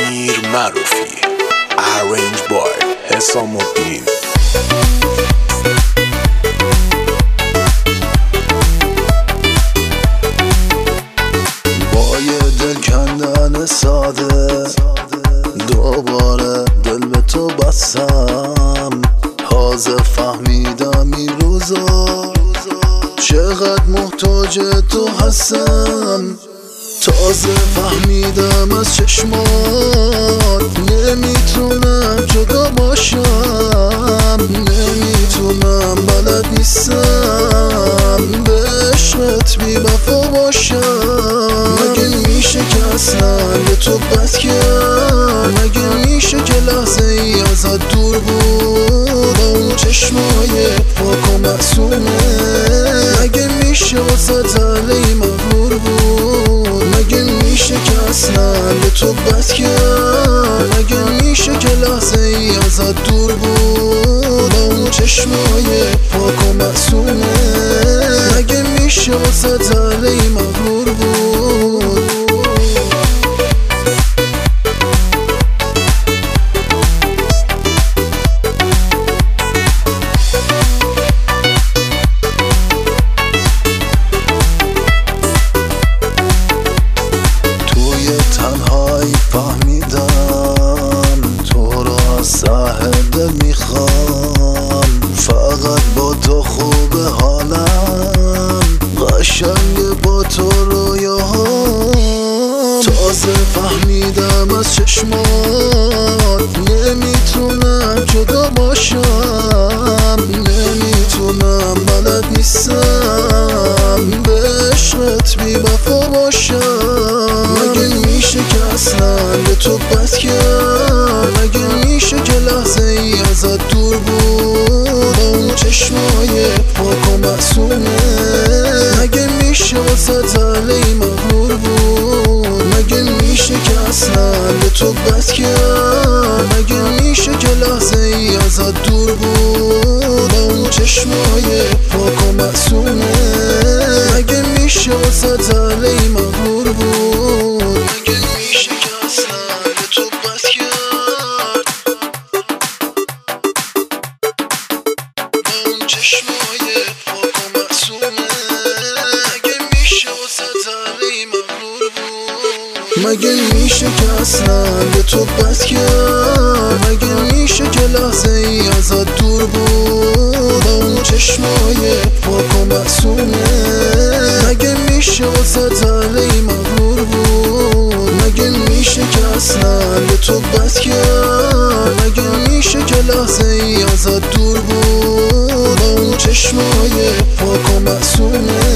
امیر معروفی Arrange by حسام الدین. با یه دل کندن ساده دوباره دل به تو بستم. تازه فهمیدم این روزا چقدر محتاج تو هستم. تازه فهمیدم از چشمات نمیتونم جدا باشم. نمیتونم بلد نیستم به عشقت بی وفا باشم. مگه میشه که اصلا به تو بد کرد؟ مگه میشه که لحظه ای ازت دور بود اون چشمای پاک و معصومه؟ مگه میشه واسه علی مغرور بود؟ مگه میشه که اصلا به تو بد کرد؟ مگه میشه که لحظه ای ازت دور بود اون چشمای پاک و معصومه؟ مگه میشه واسه علی مغرور بود؟ فهمیدم تو رو از ته دل میخوام. فقط با تو خوبه حالم، قشنگ با تو رویاهام. تازه فهمیدم از چشمات نمیتونم جدا باشم. نمیتونم بلد نیستم به عشقت بی وفا باشم. مگه میشه که اصلا به تو بد کرد؟ مگه میشه که لحظه ای ازت دور بود اون چشمای پاک و معصومه؟ مگه میشه واسه علی مغرور بود؟ مگه میشه که اصلا به تو بد کرد؟ مگه میشه که لحظه ای ازت دور بود اون چشمای پاک و معصومه؟ مگه میشه واسه علی مغرور بود؟ مگه میشه که اصلا به تو بد کرد؟ اون چشمای پاک و معصومه؟ مگه میشه واسه علی مغرور بود؟ مگه میشه که اصلا به تو بد کرد؟ مگه میشه که لحظه ای ازت دور بود اون چشمای پاک و معصومه؟ مگه میشه واسه علی مغرور بود؟ مگه میشه که اصلا به تو بد کرد؟ مگه میشه که لحظه ای ازت دور بود اون چشمای پاک و معصومه؟